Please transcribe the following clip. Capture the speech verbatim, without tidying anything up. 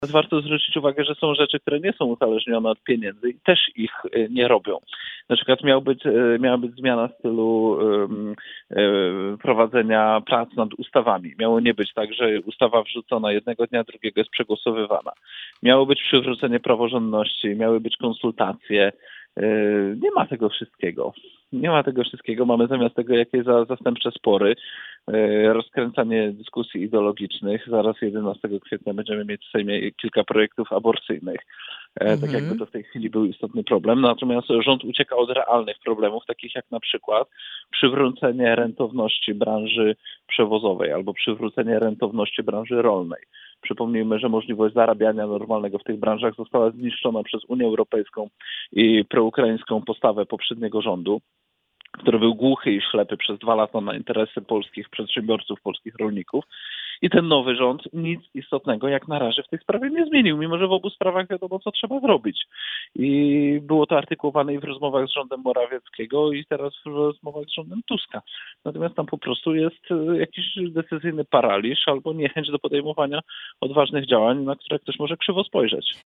Warto zwrócić uwagę, że są rzeczy, które nie są uzależnione od pieniędzy i też ich nie robią. Na przykład miał być, miała być zmiana stylu um, um, prowadzenia prac nad ustawami. Miało nie być tak, że ustawa wrzucona jednego dnia, drugiego jest przegłosowywana. Miało być przywrócenie praworządności, miały być konsultacje. Nie ma tego wszystkiego. Nie ma tego wszystkiego. Mamy zamiast tego jakieś zastępcze spory, rozkręcanie dyskusji ideologicznych. Zaraz jedenastego kwietnia będziemy mieć w Sejmie kilka projektów aborcyjnych. Mhm. Tak jakby to w tej chwili był istotny problem. Natomiast rząd ucieka od realnych problemów, takich jak na przykład przywrócenie rentowności branży przewozowej albo przywrócenie rentowności branży rolnej. Przypomnijmy, że możliwość zarabiania normalnego w tych branżach została zniszczona przez Unię Europejską i proukraińską postawę poprzedniego rządu, który był głuchy i ślepy przez dwa lata na interesy polskich przedsiębiorców, polskich rolników. I ten nowy rząd nic istotnego jak na razie w tej sprawie nie zmienił, mimo że w obu sprawach wiadomo, co trzeba zrobić. I było to artykułowane i w rozmowach z rządem Morawieckiego i teraz w rozmowach z rządem Tuska. Natomiast tam po prostu jest jakiś decyzyjny paraliż albo niechęć do podejmowania odważnych działań, na które ktoś może krzywo spojrzeć.